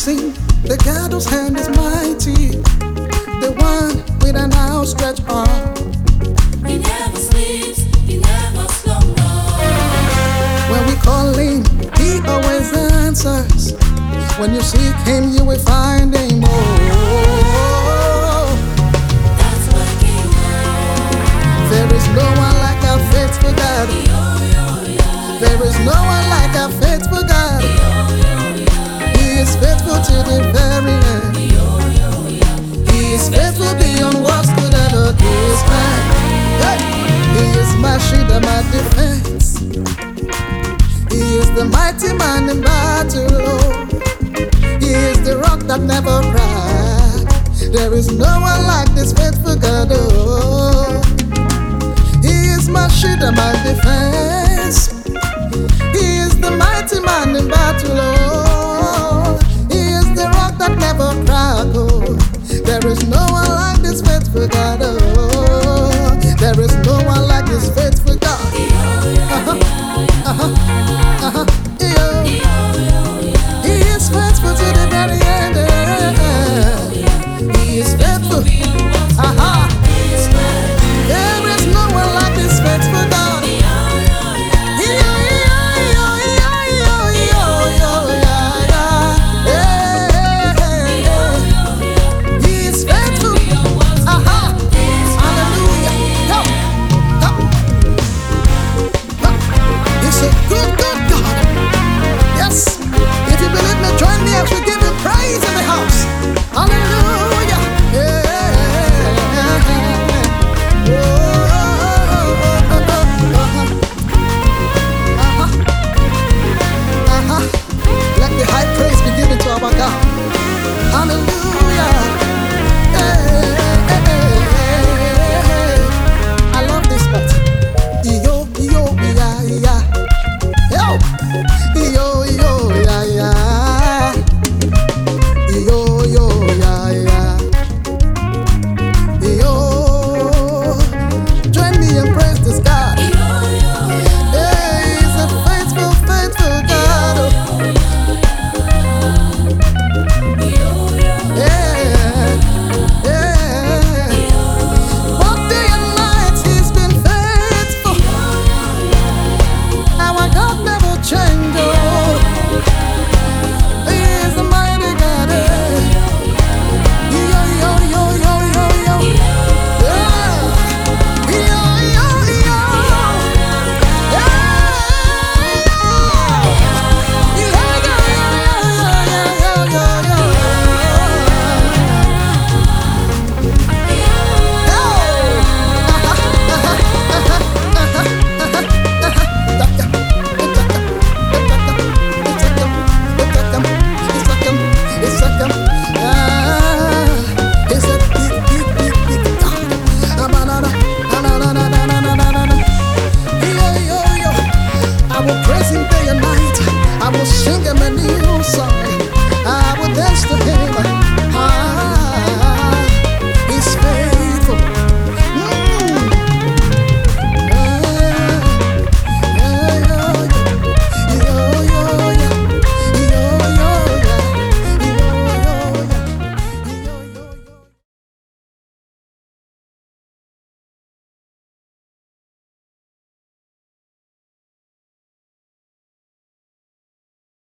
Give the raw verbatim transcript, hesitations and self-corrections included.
sing, the God whose hand is mighty, the one with an outstretched arm. He never sleeps, he never slumbers. When we call him, he always answers. When you seek him, you will find him. Oh, That's working out. there is no one like our faithful God. There is no one like our faithful God. He is faithful to the very end. He is faithful beyond what could ever be his plan. Hey! He is my shield and my defense. He is the mighty man in battle. Oh. He is the rock that never cracked. There is no one like this faithful God. Oh. He is my shield and my defense. He is the mighty man in battle. Oh. He is the rock that never cracked. Oh. There is no one like this faithful God. Oh. There is no one like this faithful God. Uh-huh. Uh-huh. Uh-huh. Yeah. He is faithful to the very end. He is faithful. Uh-huh. There is no one like this faithful God. He is faithful. Uh-huh. Hallelujah. Go. Go. Go. He's a good, good God. Yes. If you believe me, join me as we give him praise in the house. Hallelujah. Yeah. Oh, uh-huh. Uh-huh. Uh-huh. Let the high praise be given to our God. Hallelujah. Hey, hey, hey. I love this part. Yo, yo, yeah, yeah. Yo, yo, yo, yeah, yeah. Yo, yo, yeah, yeah. Yo, join me and praise this God. Hey, he's a faithful, faithful God. Yeah, yeah. Both day and night he's been faithful. Our God never changes. Oh, he is a mighty God. eh. Yo, yo, yo, yo, yo, yo. Yeah. Yo, yo, yo. Yeah. Yeah, yeah, yeah, yeah, yeah, yeah, yeah. I will praise him day and night. I will sing him a new song.